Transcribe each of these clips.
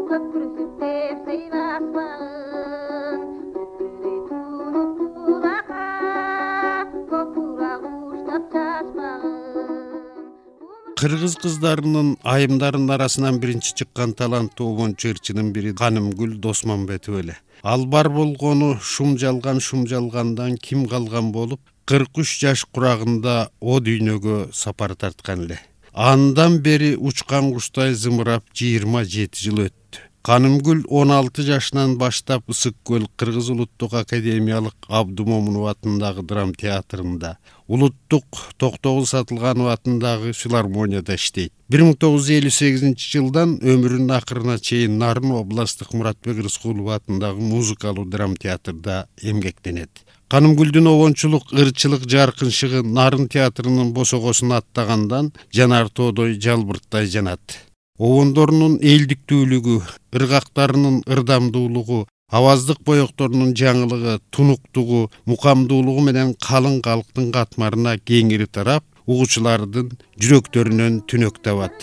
Köpürsüp tepsey basmağın, ötürey tunup kulaka, kopura kuştap çaşmağın. Kırgız kızlarının айымдарынын арасынан биринчи чыккан таланттуу обончу ырчынын бири Канымгүл Досмонбетова. Ал бар болгону шумжалгандан ким калган болуп, 43 жаш курагында о дүйнөгө сапар тарткан эле. Андан бери учкан куштай зымырап 27 жыл өттү. Канымгүл 16 жашынан баштап Ысык көл Кыргыз улуттук академиялык Абдумомунов атындагы драм театрында, улуттук Токтогул Сатылганов атындагы филармонияда иштейт. 1958 жылдан өмүрүнүн акырына чейин Нарын областтык Муратбек Рыскулов атындагы музыкалуу драм театрда эмгектенет. Канымгүлдүн обончулук ырчылык жаркынчыгы Нарын театрынын босогосун аттагандан жанар тоодой жалбырттай жанат. Обондорунун элдиктүүлүгү, ыргактарынын ырдамдуулугу, аваздык боекторунун жаңылыгы, тунуктугу, мукамдуулугу менен калың калктын катмарына кеңири тарап, угуучулардын жүрөктөрүнөн түнөк табат.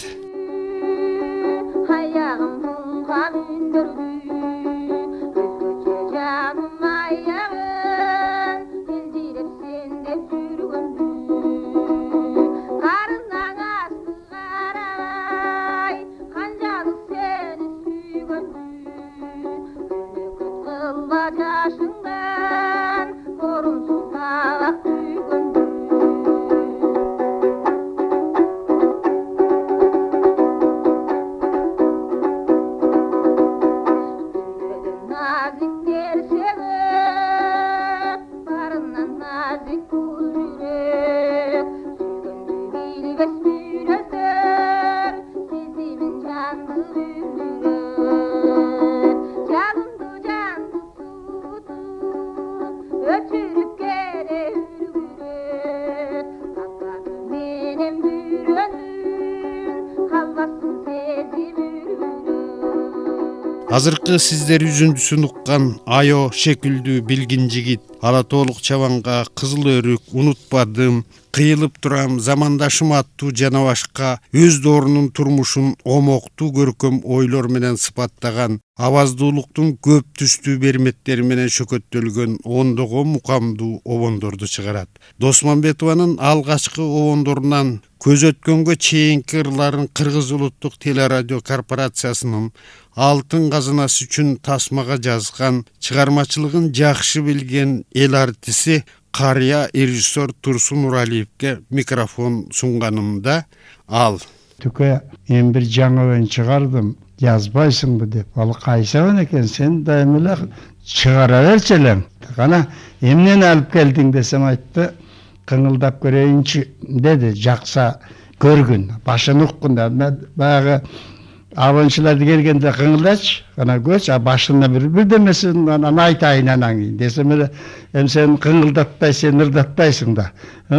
Азыркы сиздер үзүндүсүн уккан Айо шекилдүү билгин жигит, Алатоолук чабанга, Кызыл өрүк, Унутпадым, Кыйылып турам, Замандашым аттуу жана башка өз доорунун турмушун омоктуу көркөм ойлор менен сыпаттаган, аваздуулуктун көп түстүү берметтери менен шөкөттөлгөн ондогон мукамдуу обондорду чыгарат. Досмонбетованын алгачкы обондорунан көз өткөнгө чейинки ырларын Кыргыз улуттук телерадио корпорациясынын алтын казынасы үчүн тасмага жазган, чыгармачылыгын жакшы билген эл артиси карыя режиссер Турсун Нуралиевке микрофон сунганымда ал: "Түкө, мен бир жаңы ойун чыгардым, жазбайсыңбы?" деп. "Ал кайсыбан экен, сен дайым эле чыгара берчи элең. Кана эмнени алып келдиң?" десем айтты, "Кыңылдап көрөйүнчү" деди. Жакса көргүн, башын уккун да. Баягы абончуларды келгенде кыңылдачы, кана көч, башына бирдемесин анан айтайын анан кийин десем эле, "Эми сен кыңылдатпай, сен ырдатпайсың да."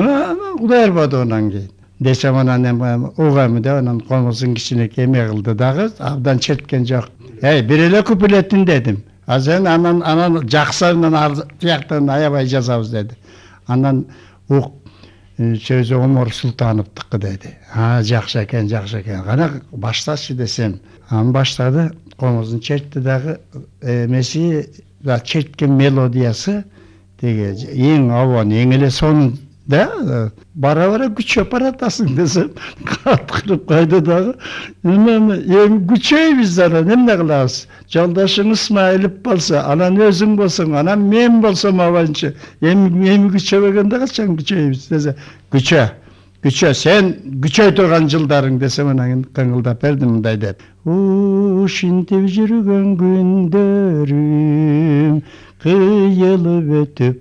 Кудай арбады анан кийин. Десем анан эми угамы деп анан комузун кичинекей эме кылды дагы, абдан черткен жок. Бир эле куплетин дедим. "А сен анан жаксынан ар тияктан аябай жазабыз" деди. Анан ук сөзү Омор Султановдуку деди. Жакшы экен, жакшы экен. Кана баштачы десем. Анан баштады, комузун чертти дагы, эмеси да черткен мелодиясы деге эң обон, эң эле сонун да бара күчөп баратасың десем, каткырып койду дагы. Эми күчөйбүз анан эмне кылабыз? Жолдошуң Исмаилов болсо, анан өзүң болсоң, анан мен болсом абанчы. Эми күчөбөгөндө качан күчөйбүз десе, күчө, сен күчөй турган жылдарың десем, анан кыңылдап бердим мындай деп. Ушинтип жүргөн күндөрүм кыйылып өтүп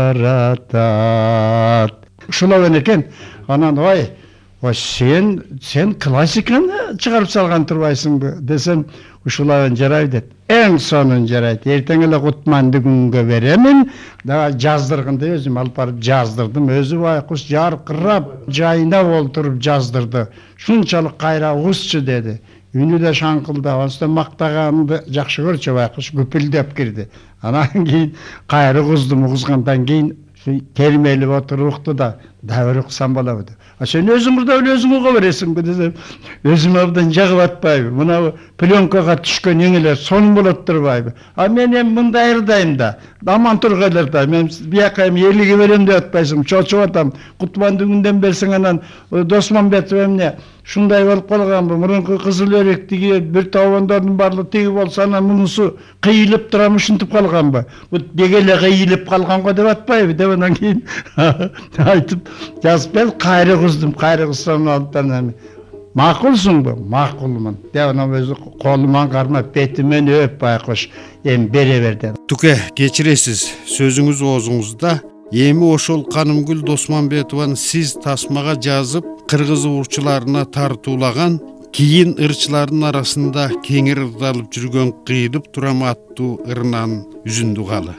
баратат. Ушулабын экен. Анан сен классиканы чыгарып салган турбайсыңбы десем, ушулабын жарайбы деп. Эң сонун жарайт. Эртең эле Кутманды күнгө беремин. Дагы жаздыргынды өзүм алып барып жаздырдым. Өзү байкуш жаркырап, жайына олтуруп жаздырды. Шунчалык кайра угузчу деди. Үнү да шаңкылдап, андан мактаганды жакшы көрчү байкуш, күпүлдөп кирди. Анан кийин кайра угуздум, угузгандан кийин термелип отуруп укту да, дәуір қылсам болабы деп. Сен өзің ұрда өзің ұға бересің бі десем, өзім абдан жағып атпайбы. Мынау пленкаға түшкен еңелер соның болып тұрбайбы. Мен мұнда айырдайым да, аман тұрғайларда. Мен бияқайым еліге берем деп атпайсың, чочып атам. Құтманды күнден берсің анан Досманбетов емне шундай болып қалған бұл. Мұрынқы қызыл өректіге бір тауандардың барлы тегі болса, анан мұнысы қиылып тұрамы шынтып қалған ба. Бегелі қиылып қалған ғой деп атпайбы. Деп онан кейін айтып жазып бел қайры қыздым, қайры қыздым алыптан мақұлсың ба? Мақұлмын. Деп онан өзі қолыман қармап, бетімен өп байқош, бере берді. Түке, кечиресиз, сөзіңіз оозуңузда. Эми ошол Канымгүл Досманбетованы сиз тасмага жазып, кыргыз урчуларына тартуулаган, кийин ырчылардын арасында кеңир ырдалып жүргөн кыйылып турам аттуу ырынан үзүндү калы.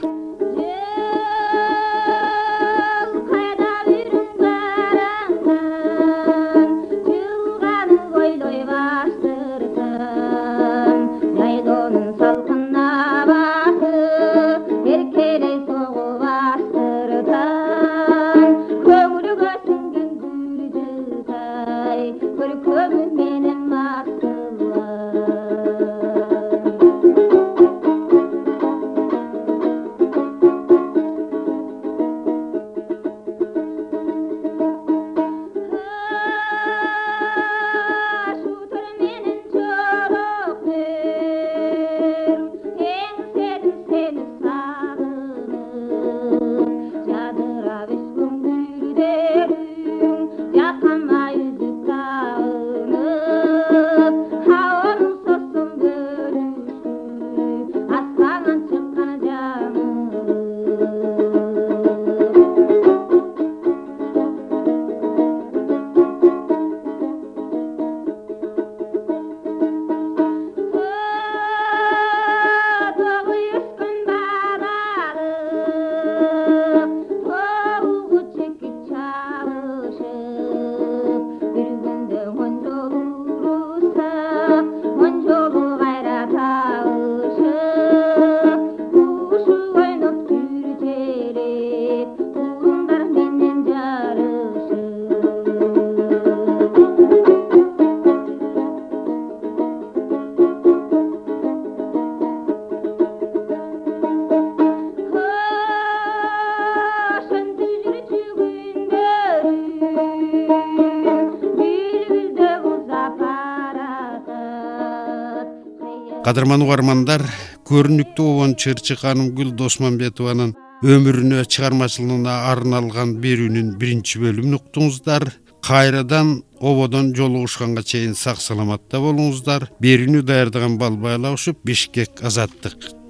Кадырман угармандар, көрүнүктүү обон чырчы Канымгүл Досманбетованын өмүрүнө, чыгармачылыгына арналган берүүнүн биринчи бөлүмүн уктуңуздар. Кайрадан ободон жолугушканга чейин сак саламатта болуңуздар. Берүүнү даярдаган Балбай Алабышев, Бишкек, Азаттык.